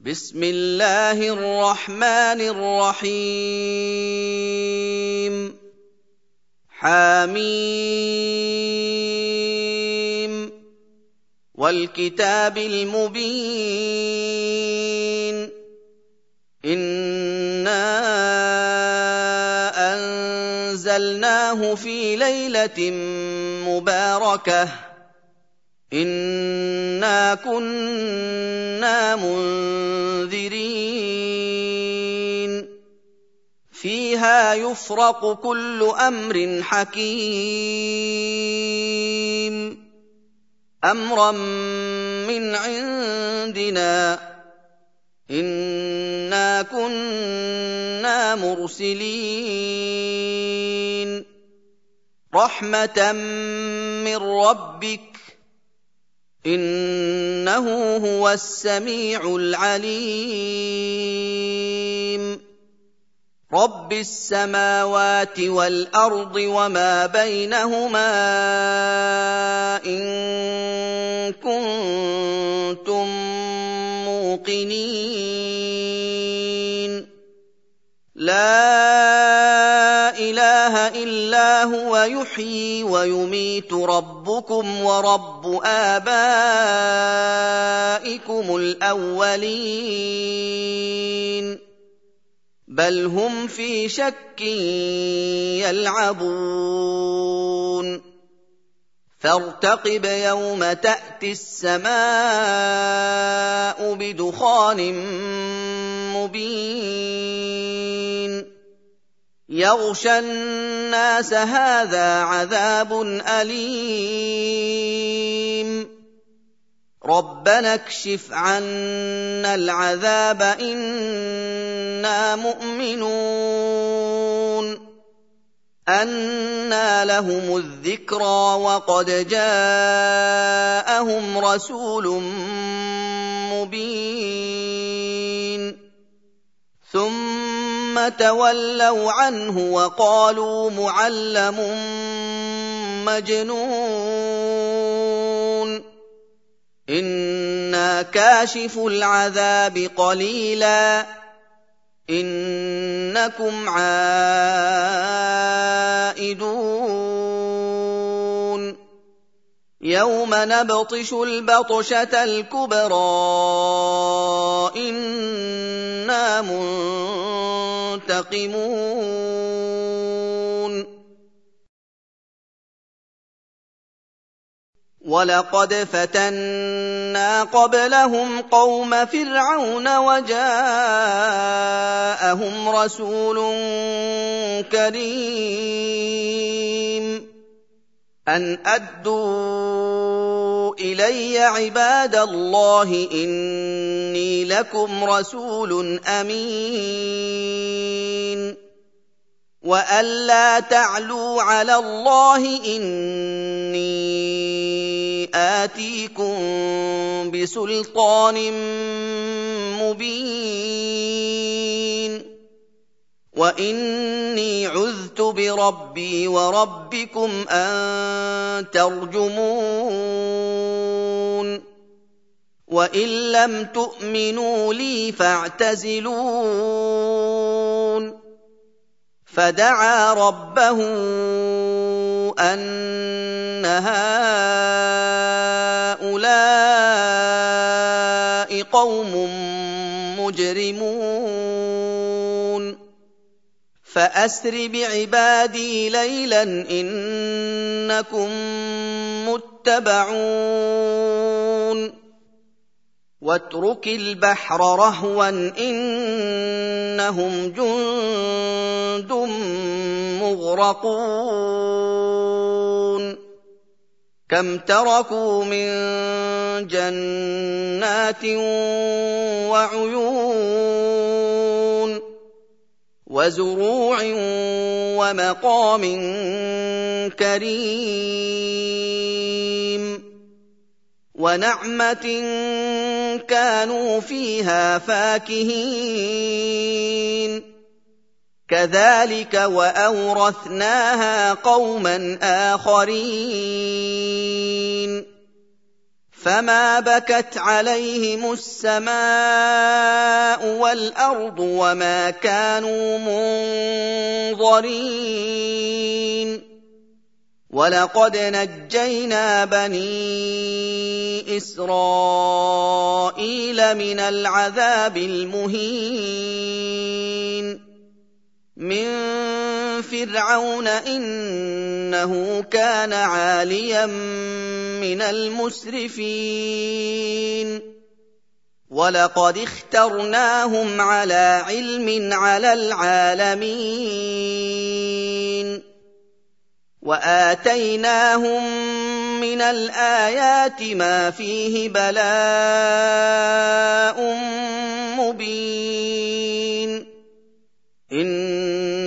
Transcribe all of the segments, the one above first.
بسم الله الرحمن الرحيم حم والكتاب المبين إنا أنزلناه في ليلة مباركة إنا كنا منذرين فيها يفرق كل أمر حكيم أمرا من عندنا إنا كنا مرسلين رحمة من ربك إنه هو السميع العليم رب السماوات والأرض وما بينهما إن كنتم موقنين لا إله إلا هو يحيي ويميت ربكم ورب آبائكم الأولين بل هم في شك يلعبون فارتقب يوم تأتي السماء بدخان مبين يغشى الناس هذا عذاب أليم ربنا اكشف عنا العذاب إنا مؤمنون أنى لهم الذكرى وقد جاءهم رسول مبين ثم تولوا عنه وقالوا معلم مجنون إنا كاشف العذاب قليلا إنكم عائدون يوم نبطش البطشة الكبرى إنا منتقمون ولقد فتنا قبلهم قوم فرعون وجاءهم رسول كريم أن أدوا إلي عباد الله إني لكم رسول أمين وألا تعلوا على الله إني آتيكم بسلطان مبين وإني عذت بربي وربكم أن ترجمون وإن لم تؤمنوا لي فاعتزلون فدعا ربه أن هؤلاء قوم مجرمون فأسر بعبادي ليلا إنكم متبعون واترك البحر رهوا إنهم جند مغرقون كم تركوا من جنات وعيون وزروع ومقام كريم ونعمة كانوا فيها فاكهين كذلك وأورثناها قوما آخرين فما بكت عليهم السماء والأرض وما كانوا منظرين ولقد نجينا بني إسرائيل من العذاب المهين من فرعون إنه كان عاليا من المسرفين ولقد اخترناهم على علم على العالمين وآتيناهم من الآيات ما فيه بلاء مبين إن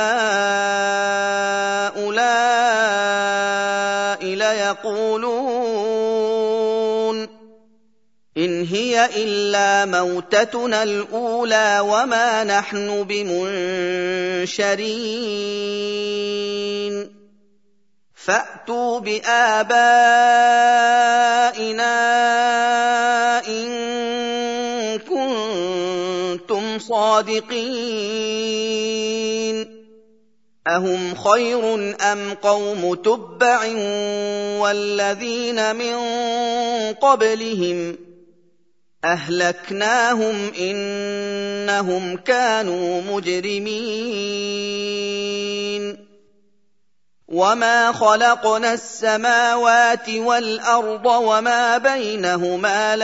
هؤلاء ليقولون إن هي إلا موتتنا الأولى وما نحن بمنشرين فأتوا بآبائنا إن كنتم صادقين أهم خير أم قوم تبع والذين من قبلهم أهلكناهم إنهم كانوا مجرمين وما خلقنا السماوات والأرض وما بينهما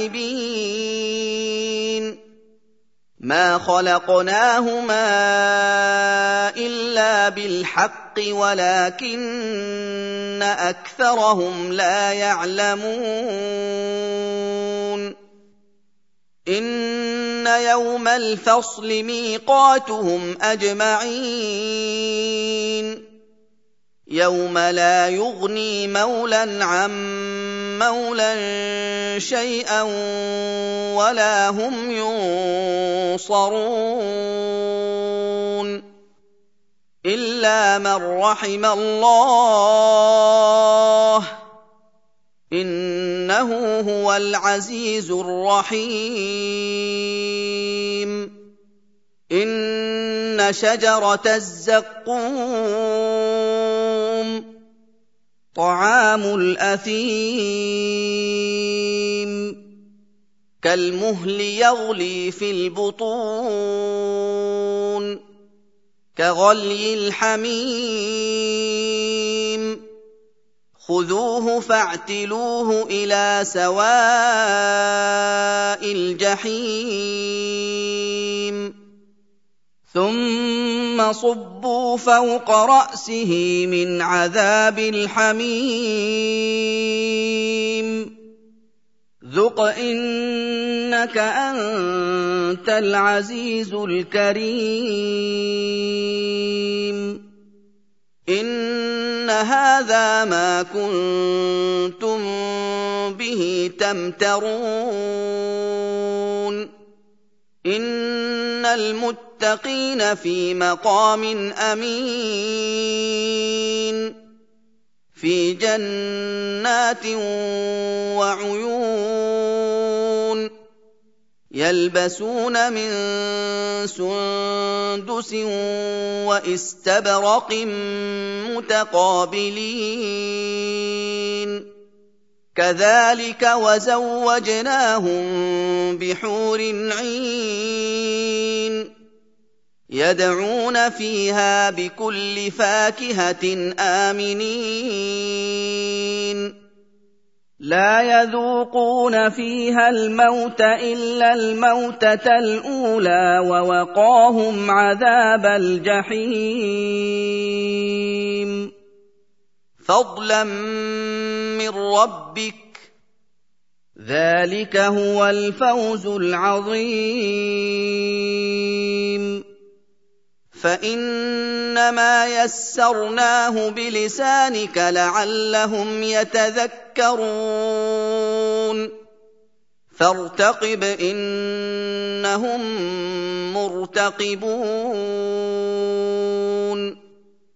لاعبين ما خلقناهما إلا بالحق ولكن أكثرهم لا يعلمون إن يوم الفصل ميقاتهم أجمعين يوم لا يغني مولى عن مولى شيئا ولا هم ينصرون إلا من رحم الله إنه هو العزيز الرحيم إن شجرة الزقوم طعام الأثيم كالمهل يغلي في البطون كغلي الحميم خذوه فاعتلوه إلى سواء الجحيم ثم صبوا فوق رأسه من عذاب الحميم ذق إنك أنت العزيز الكريم إن هذا ما كنتم به تمترون إن المتقين في مقام أمين في جنات وعيون يلبسون من سندس واستبرق متقابلين كذلك وزوجناهم بحور عين يدعون فيها بكل فاكهة آمنين لا يذوقون فيها الموت إلا الموتة الأولى ووقاهم عذاب الجحيم فضلا من ربك ذلك هو الفوز العظيم فإنما يسرناه بلسانك لعلهم يتذكرون فارتقب إنهم مرتقبون